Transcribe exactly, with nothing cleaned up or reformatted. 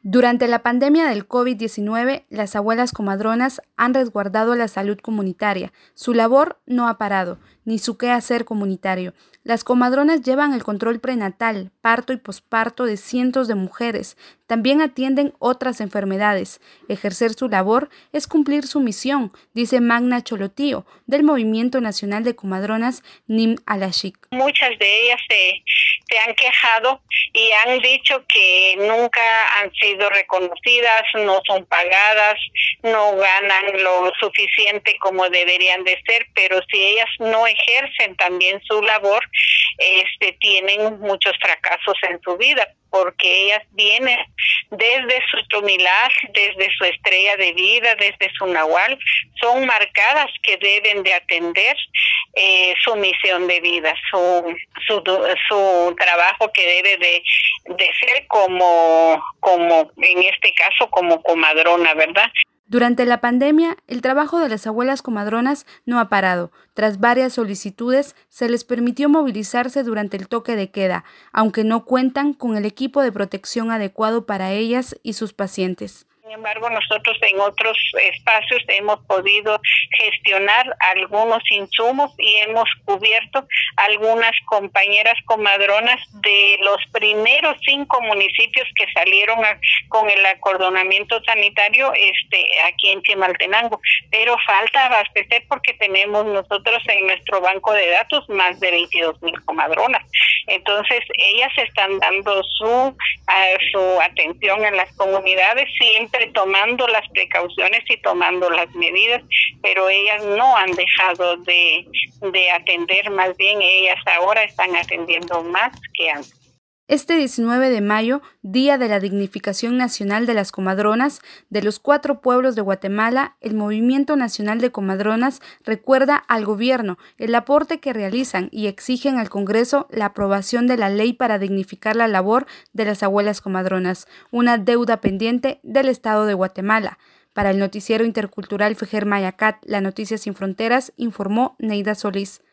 Durante la pandemia del COVID diecinueve, las abuelas comadronas han resguardado la salud comunitaria. Su labor no ha parado, ni su quehacer comunitario. Las comadronas llevan el control prenatal, parto y posparto de cientos de mujeres. También atienden otras enfermedades. Ejercer su labor es cumplir su misión, dice Magna Cholotío, del Movimiento Nacional de Comadronas Nim Alashik. Muchas de ellas se, se han quejado y han dicho que nunca han sido reconocidas, no son pagadas, no ganan lo suficiente como deberían de ser, pero si ellas no ejercen también su labor, este, tienen muchos fracasos en su vida, porque ellas vienen desde su tumilaj, desde su estrella de vida, desde su nahual, son marcadas que deben de atender eh, su misión de vida, su su, su trabajo que debe de, de ser como, como, en este caso, como comadrona, ¿verdad? Durante la pandemia, el trabajo de las abuelas comadronas no ha parado. Tras varias solicitudes, se les permitió movilizarse durante el toque de queda, aunque no cuentan con el equipo de protección adecuado para ellas y sus pacientes. Sin embargo, nosotros en otros espacios hemos podido gestionar algunos insumos y hemos cubierto algunas compañeras comadronas de los primeros cinco municipios que salieron a, con el acordonamiento sanitario este, aquí en Chimaltenango. Pero falta abastecer porque tenemos nosotros en nuestro banco de datos más de veintidós mil comadronas. Entonces, ellas están dando su, uh, su atención en las comunidades, siempre tomando las precauciones y tomando las medidas, pero ellas no han dejado de, de atender, más bien ellas ahora están atendiendo más que antes. Este diecinueve de mayo, Día de la Dignificación Nacional de las Comadronas, de los cuatro pueblos de Guatemala, el Movimiento Nacional de Comadronas recuerda al gobierno el aporte que realizan y exigen al Congreso la aprobación de la ley para dignificar la labor de las abuelas comadronas, una deuda pendiente del Estado de Guatemala. Para el noticiero intercultural Fejer Mayacat, La Noticia Sin Fronteras, informó Neida Solís.